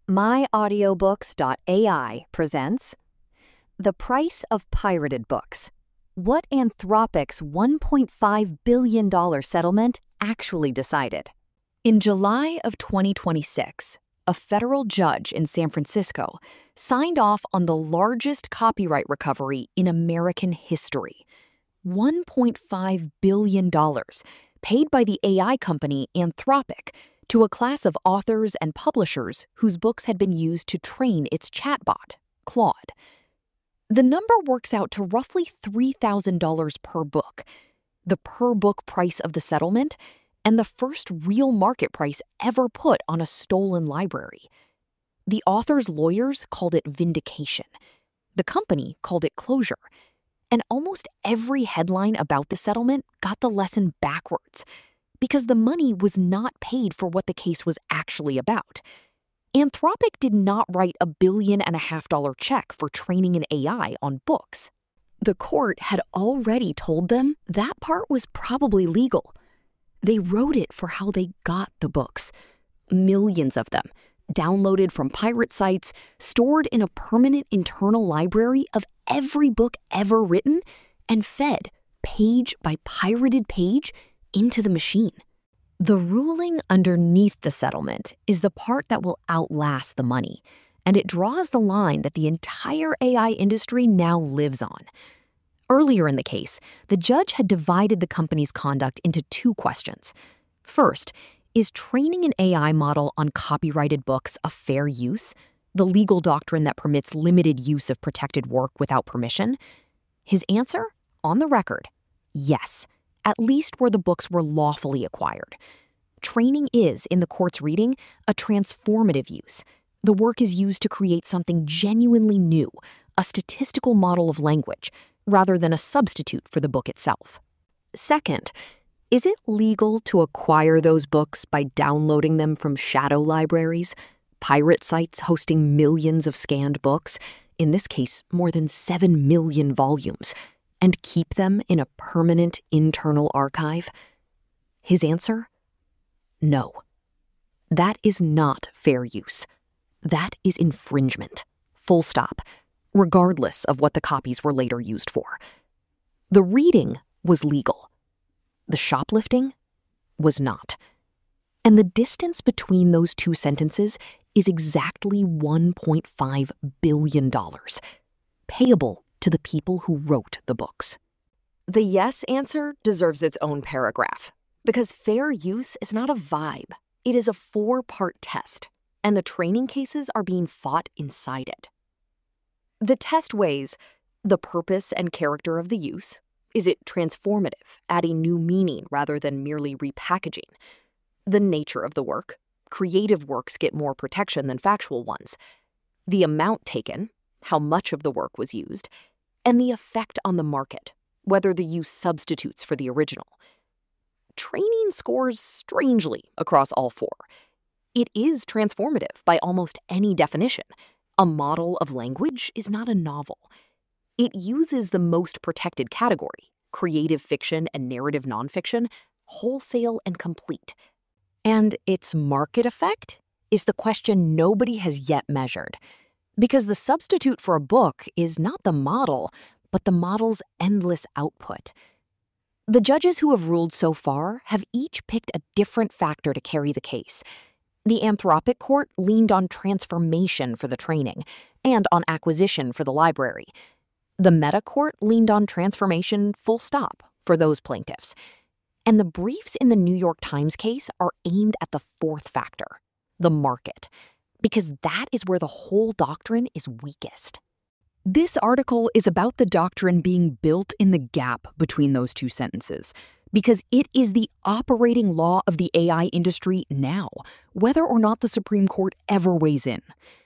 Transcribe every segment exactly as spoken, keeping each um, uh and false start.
my audiobooks dot A I presents The Price of Pirated Books. What Anthropic's one point five billion dollars settlement actually decided. In July of twenty twenty-six, a federal judge in San Francisco signed off on the largest copyright recovery in American history. one point five billion dollars paid by the A I company Anthropic to a class of authors and publishers whose books had been used to train its chatbot, Claude. The number works out to roughly three thousand dollars per book, the per-book price of the settlement, and the first real market price ever put on a stolen library. The author's lawyers called it vindication. The company called it closure. And almost every headline about the settlement got the lesson backwards, because the money was not paid for what the case was actually about. Anthropic did not write a billion and a half dollar check for training an A I on books. The court had already told them that part was probably legal. They wrote it for how they got the books. Millions of them, downloaded from pirate sites, stored in a permanent internal library of every book ever written, and fed, page by pirated page, into the machine. The ruling underneath the settlement is the part that will outlast the money, and it draws the line that the entire A I industry now lives on. Earlier in the case, the judge had divided the company's conduct into two questions. First, is training an A I model on copyrighted books a fair use, the legal doctrine that permits limited use of protected work without permission? His answer, on the record, yes, at least where the books were lawfully acquired. Training is, in the court's reading, a transformative use. The work is used to create something genuinely new, a statistical model of language, rather than a substitute for the book itself. Second, is it legal to acquire those books by downloading them from shadow libraries, pirate sites hosting millions of scanned books, in this case more than seven million volumes, and keep them in a permanent internal archive? His answer? No. That is not fair use. That is infringement. Full stop. Regardless of what the copies were later used for. The reading was legal. The shoplifting was not. And the distance between those two sentences is exactly one point five billion dollars, payable to the people who wrote the books. The yes answer deserves its own paragraph, because fair use is not a vibe. It is a four-part test, and the training cases are being fought inside it. The test weighs the purpose and character of the use. Is it transformative, adding new meaning rather than merely repackaging? The nature of the work. Creative works get more protection than factual ones. The amount taken, how much of the work was used, and the effect on the market, whether the use substitutes for the original. Training scores strangely across all four. It is transformative by almost any definition. A model of language is not a novel. It uses the most protected category, creative fiction and narrative nonfiction, wholesale and complete. And its market effect is the question nobody has yet measured. Because the substitute for a book is not the model, but the model's endless output. The judges who have ruled so far have each picked a different factor to carry the case. The Anthropic court leaned on transformation for the training and on acquisition for the library. The Meta court leaned on transformation full stop for those plaintiffs. And the briefs in the New York Times case are aimed at the fourth factor, the market, because that is where the whole doctrine is weakest. This article is about the doctrine being built in the gap between those two sentences, because it is the operating law of the A I industry now, whether or not the Supreme Court ever weighs in.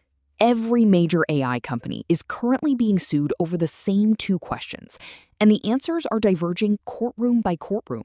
Every major A I company is currently being sued over the same two questions, and the answers are diverging courtroom by courtroom.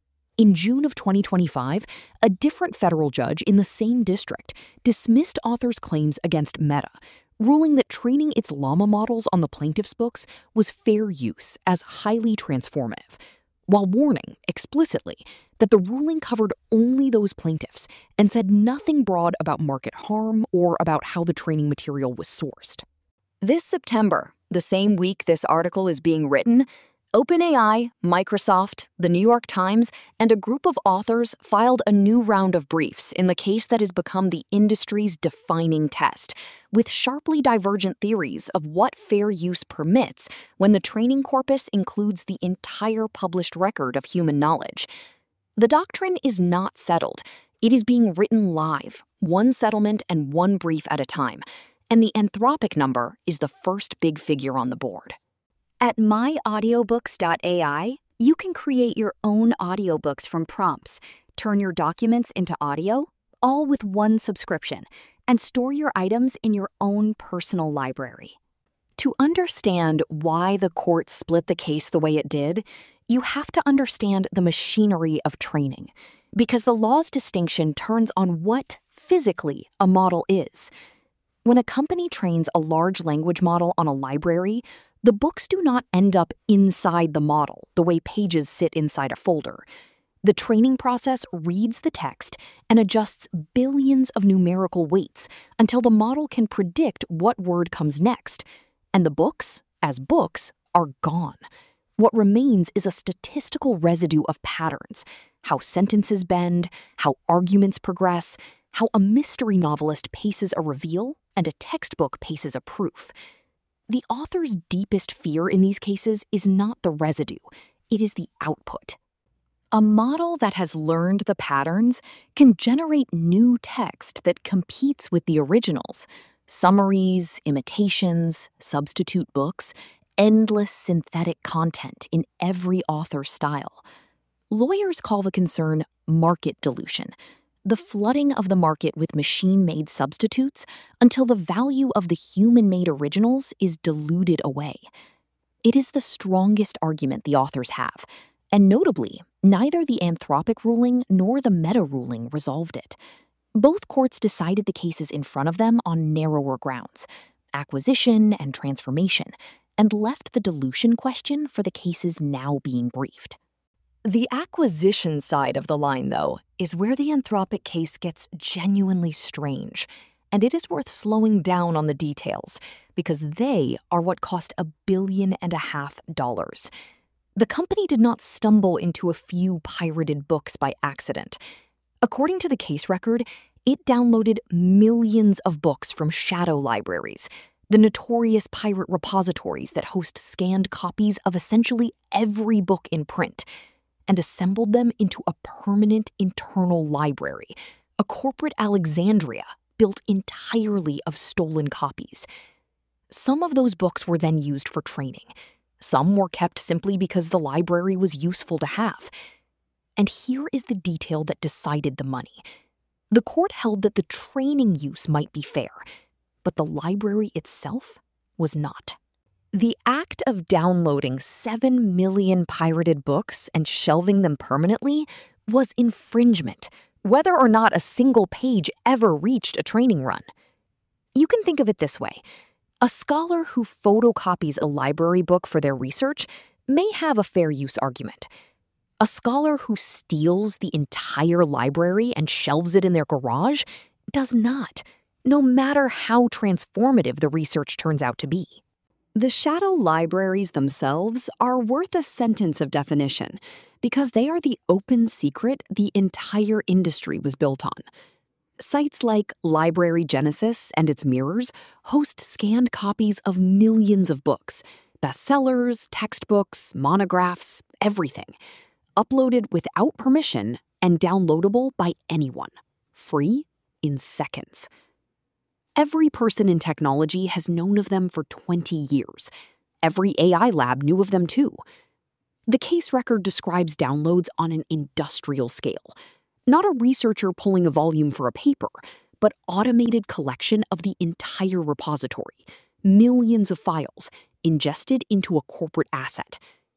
In June of twenty twenty-five, a different federal judge in the same district dismissed authors' claims against Meta, ruling that training its llama models on the plaintiff's books was fair use as highly transformative, while warning explicitly that the ruling covered only those plaintiffs and said nothing broad about market harm or about how the training material was sourced. This September, the same week this article is being written, OpenAI, Microsoft, the New York Times, and a group of authors filed a new round of briefs in the case that has become the industry's defining test, with sharply divergent theories of what fair use permits when the training corpus includes the entire published record of human knowledge. The doctrine is not settled. It is being written live, one settlement and one brief at a time, and the Anthropic number is the first big figure on the board. At my audiobooks dot A I, you can create your own audiobooks from prompts, turn your documents into audio, all with one subscription, and store your items in your own personal library. To understand why the court split the case the way it did, you have to understand the machinery of training, because the law's distinction turns on what, physically, a model is. When a company trains a large language model on a library, the books do not end up inside the model the way pages sit inside a folder. The training process reads the text and adjusts billions of numerical weights until the model can predict what word comes next. And the books, as books, are gone. What remains is a statistical residue of patterns, how sentences bend, how arguments progress, how a mystery novelist paces a reveal and a textbook paces a proof. The author's deepest fear in these cases is not the residue, it is the output. A model that has learned the patterns can generate new text that competes with the originals. Summaries, imitations, substitute books, endless synthetic content in every author's style. Lawyers call the concern market dilution, the flooding of the market with machine-made substitutes until the value of the human-made originals is diluted away. It is the strongest argument the authors have, and notably, neither the Anthropic ruling nor the Meta ruling resolved it. Both courts decided the cases in front of them on narrower grounds, acquisition and transformation, and left the dilution question for the cases now being briefed. The acquisition side of the line, though, is where the Anthropic case gets genuinely strange, and it is worth slowing down on the details, because they are what cost a billion and a half dollars. The company did not stumble into a few pirated books by accident. According to the case record, it downloaded millions of books from shadow libraries, the notorious pirate repositories that host scanned copies of essentially every book in print, and assembled them into a permanent internal library, a corporate Alexandria built entirely of stolen copies. Some of those books were then used for training. Some were kept simply because the library was useful to have. And here is the detail that decided the money. The court held that the training use might be fair, but the library itself was not. The act of downloading seven million pirated books and shelving them permanently was infringement, whether or not a single page ever reached a training run. You can think of it this way. A scholar who photocopies a library book for their research may have a fair use argument. A scholar who steals the entire library and shelves it in their garage does not, no matter how transformative the research turns out to be. The shadow libraries themselves are worth a sentence of definition because they are the open secret the entire industry was built on. Sites like Library Genesis and its mirrors host scanned copies of millions of books, bestsellers, textbooks, monographs, everything, uploaded without permission and downloadable by anyone, free in seconds. Every person in technology has known of them for twenty years. Every A I lab knew of them too. The case record describes downloads on an industrial scale. Not a researcher pulling a volume for a paper, but automated collection of the entire repository, millions of files, ingested into a corporate asset.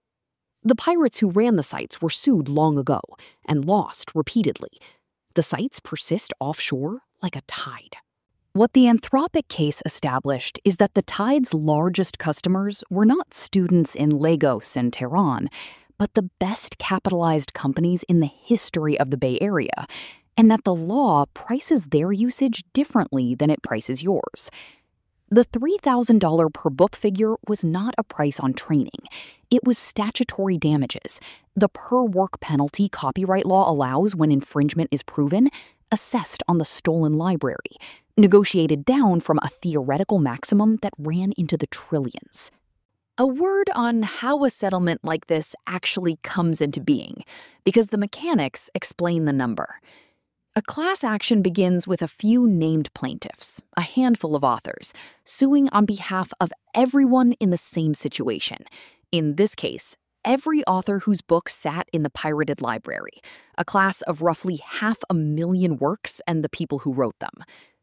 The pirates who ran the sites were sued long ago and lost repeatedly. The sites persist offshore like a tide. What the Anthropic case established is that the Tide's largest customers were not students in Lagos and Tehran, but the best capitalized companies in the history of the Bay Area, and that the law prices their usage differently than it prices yours. The three thousand dollars per book figure was not a price on training. It was statutory damages, the per-work penalty copyright law allows when infringement is proven, assessed on the stolen library, negotiated down from a theoretical maximum that ran into the trillions. A word on how a settlement like this actually comes into being, because the mechanics explain the number. A class action begins with a few named plaintiffs, a handful of authors, suing on behalf of everyone in the same situation. In this case, every author whose book sat in the pirated library, a class of roughly half a million works and the people who wrote them.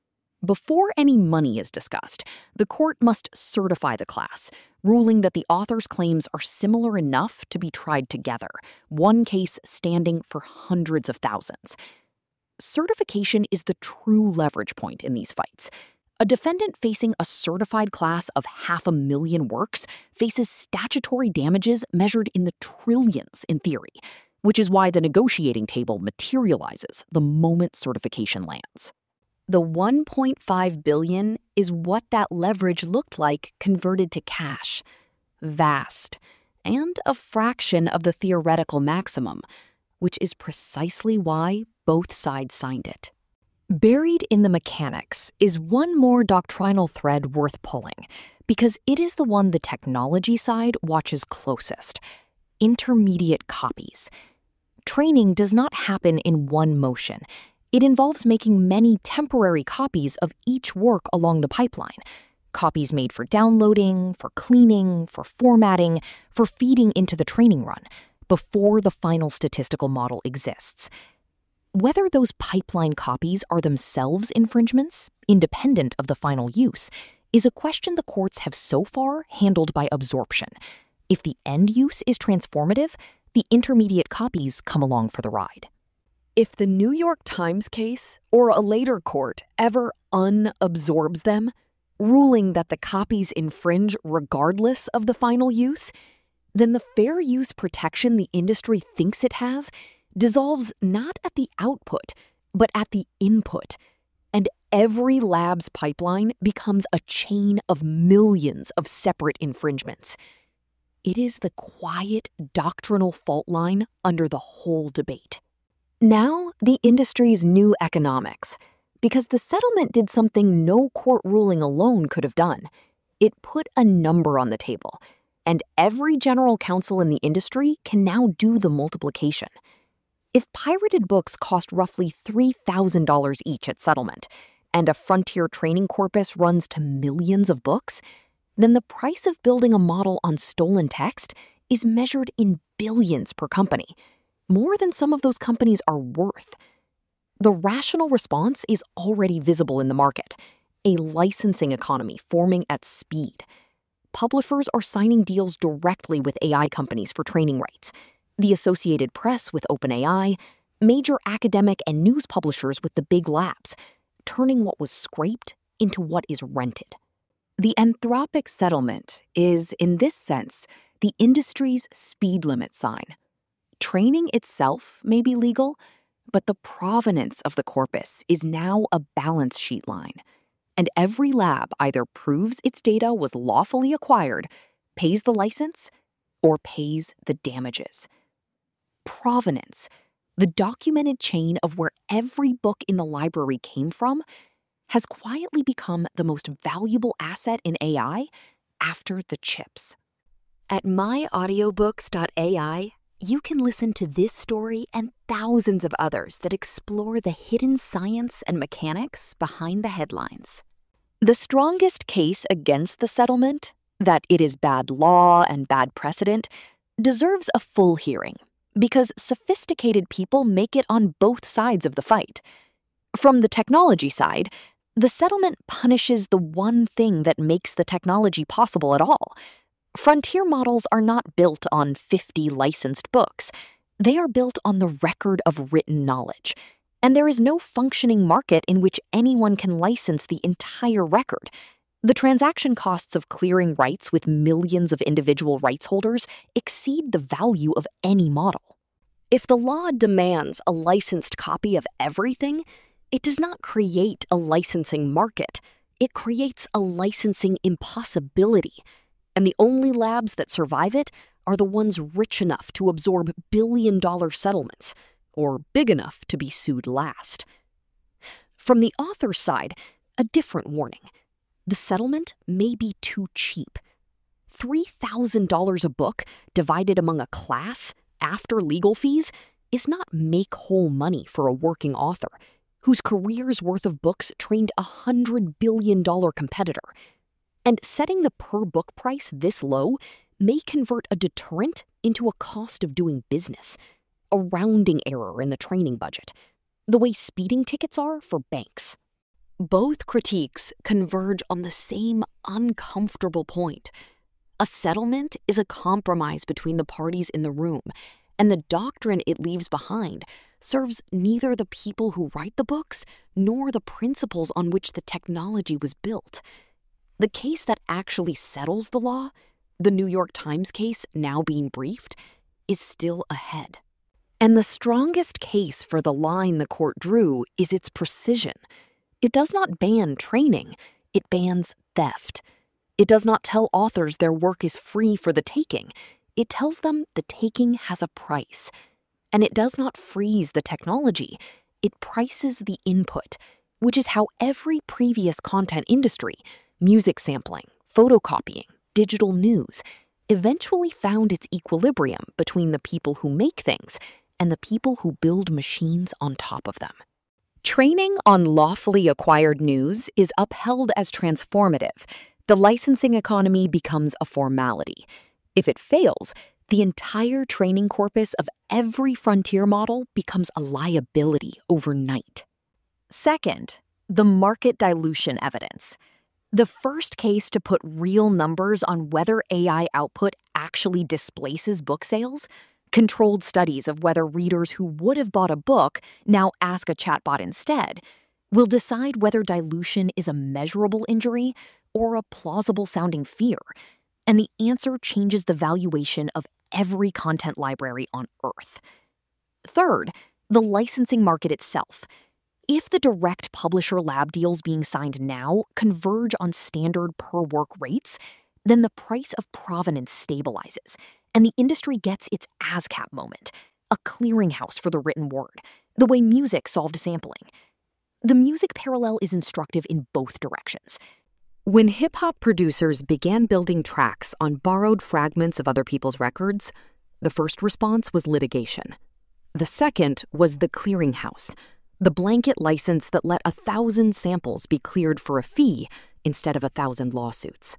Before any money is discussed, the court must certify the class, ruling that the author's claims are similar enough to be tried together, one case standing for hundreds of thousands. Certification is the true leverage point in these fights. A defendant facing a certified class of half a million works faces statutory damages measured in the trillions in theory, which is why the negotiating table materializes the moment certification lands. The one point five billion dollars is what that leverage looked like converted to cash. Vast, and a fraction of the theoretical maximum, which is precisely why both sides signed it. Buried in the mechanics is one more doctrinal thread worth pulling, because it is the one the technology side watches closest: intermediate copies. Training does not happen in one motion. It involves making many temporary copies of each work along the pipeline. Copies made for downloading, for cleaning, for formatting, for feeding into the training run, before the final statistical model exists. Whether those pipeline copies are themselves infringements, independent of the final use, is a question the courts have so far handled by absorption. If the end use is transformative, the intermediate copies come along for the ride. If the New York Times case, or a later court, ever unabsorbs them, ruling that the copies infringe regardless of the final use, then the fair use protection the industry thinks it has dissolves not at the output, but at the input, and every lab's pipeline becomes a chain of millions of separate infringements. It is the quiet doctrinal fault line under the whole debate. Now, the industry's new economics, because the settlement did something no court ruling alone could have done. It put a number on the table, and every general counsel in the industry can now do the multiplication. If pirated books cost roughly three thousand dollars each at settlement, and a frontier training corpus runs to millions of books, then the price of building a model on stolen text is measured in billions per company, more than some of those companies are worth. The rational response is already visible in the market, a licensing economy forming at speed. Publishers are signing deals directly with A I companies for training rights, the Associated Press with OpenAI, major academic and news publishers with the big labs, turning what was scraped into what is rented. The Anthropic settlement is, in this sense, the industry's speed limit sign. Training itself may be legal, but the provenance of the corpus is now a balance sheet line, and every lab either proves its data was lawfully acquired, pays the license, or pays the damages. Provenance, the documented chain of where every book in the library came from, has quietly become the most valuable asset in A I after the chips. At my audiobooks dot A I, you can listen to this story and thousands of others that explore the hidden science and mechanics behind the headlines. The strongest case against the settlement, that it is bad law and bad precedent, deserves a full hearing, because sophisticated people make it on both sides of the fight. From the technology side, the settlement punishes the one thing that makes the technology possible at all. Frontier models are not built on fifty licensed books. They are built on the record of written knowledge. And there is no functioning market in which anyone can license the entire record. The transaction costs of clearing rights with millions of individual rights holders exceed the value of any model. If the law demands a licensed copy of everything, it does not create a licensing market. It creates a licensing impossibility, and the only labs that survive it are the ones rich enough to absorb billion-dollar settlements, or big enough to be sued last. From the author's side, a different warning. The settlement may be too cheap. three thousand dollars a book divided among a class after legal fees is not make-whole money for a working author whose career's worth of books trained a one hundred billion dollars competitor. And setting the per-book price this low may convert a deterrent into a cost of doing business, a rounding error in the training budget, the way speeding tickets are for banks. Both critiques converge on the same uncomfortable point. A settlement is a compromise between the parties in the room, and the doctrine it leaves behind serves neither the people who write the books nor the principles on which the technology was built. The case that actually settles the law, the New York Times case now being briefed, is still ahead. And the strongest case for the line the court drew is its precision. It does not ban training, it bans theft. It does not tell authors their work is free for the taking. It tells them the taking has a price. And it does not freeze the technology, it prices the input, which is how every previous content industry, music sampling, photocopying, digital news, eventually found its equilibrium between the people who make things and the people who build machines on top of them. Training on lawfully acquired news is upheld as transformative. The licensing economy becomes a formality. If it fails, the entire training corpus of every frontier model becomes a liability overnight. Second, the market dilution evidence. The first case to put real numbers on whether A I output actually displaces book sales, controlled studies of whether readers who would have bought a book now ask a chatbot instead, will decide whether dilution is a measurable injury or a plausible-sounding fear, and the answer changes the valuation of every content library on Earth. Third, the licensing market itself. If the direct publisher lab deals being signed now converge on standard per-work rates, then the price of provenance stabilizes, and the industry gets its ASCAP moment, a clearinghouse for the written word, the way music solved sampling. The music parallel is instructive in both directions. When hip-hop producers began building tracks on borrowed fragments of other people's records, the first response was litigation. The second was the clearinghouse, the blanket license that let a thousand samples be cleared for a fee instead of a thousand lawsuits.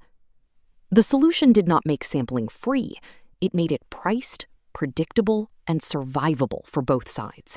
The solution did not make sampling free. It made it priced, predictable, and survivable for both sides.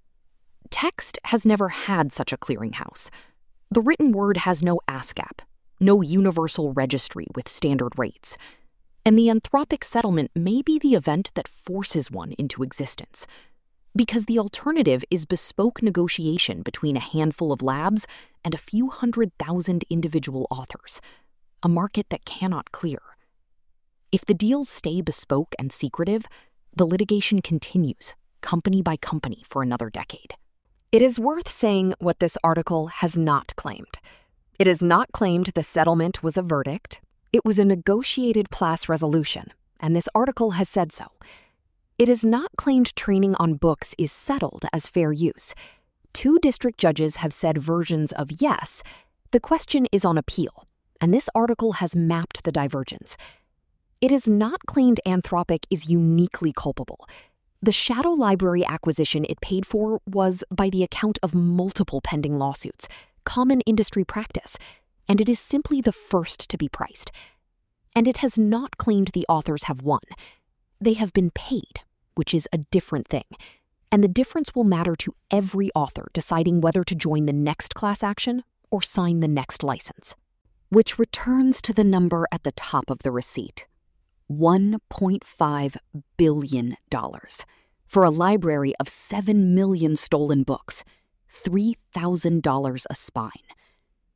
Text has never had such a clearinghouse. The written word has no ASCAP, no universal registry with standard rates, and the Anthropic settlement may be the event that forces one into existence, because the alternative is bespoke negotiation between a handful of labs and a few hundred thousand individual authors, a market that cannot clear. If the deals stay bespoke and secretive, the litigation continues, company by company, for another decade. It is worth saying what this article has not claimed. It has not claimed the settlement was a verdict. It was a negotiated class resolution, and this article has said so. It has not claimed training on books is settled as fair use. Two district judges have said versions of yes. The question is on appeal, and this article has mapped the divergence. It is not claimed Anthropic is uniquely culpable. The shadow library acquisition it paid for was by the account of multiple pending lawsuits, common industry practice, and it is simply the first to be priced. And it has not claimed the authors have won. They have been paid, which is a different thing, and the difference will matter to every author deciding whether to join the next class action or sign the next license. Which returns to the number at the top of the receipt. one point five billion dollars for a library of seven million stolen books, three thousand dollars a spine.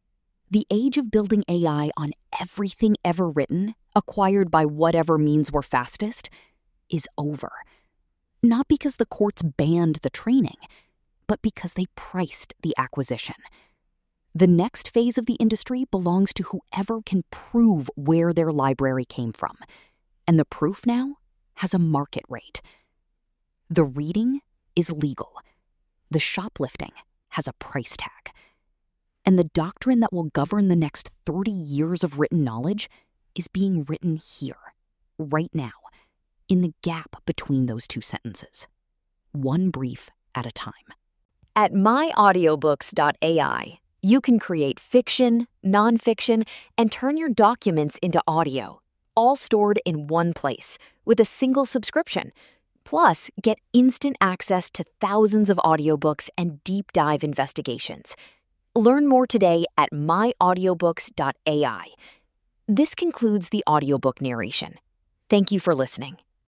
The age of building A I on everything ever written, acquired by whatever means were fastest, is over. Not because the courts banned the training, but because they priced the acquisition. The next phase of the industry belongs to whoever can prove where their library came from. And the proof now has a market rate. The reading is legal. The shoplifting has a price tag. And the doctrine that will govern the next thirty years of written knowledge is being written here, right now, in the gap between those two sentences, one brief at a time. At my audiobooks dot A I, you can create fiction, nonfiction, and turn your documents into audio, all stored in one place with a single subscription. Plus, get instant access to thousands of audiobooks and deep dive investigations. Learn more today at my audiobooks dot A I. This concludes the audiobook narration. Thank you for listening.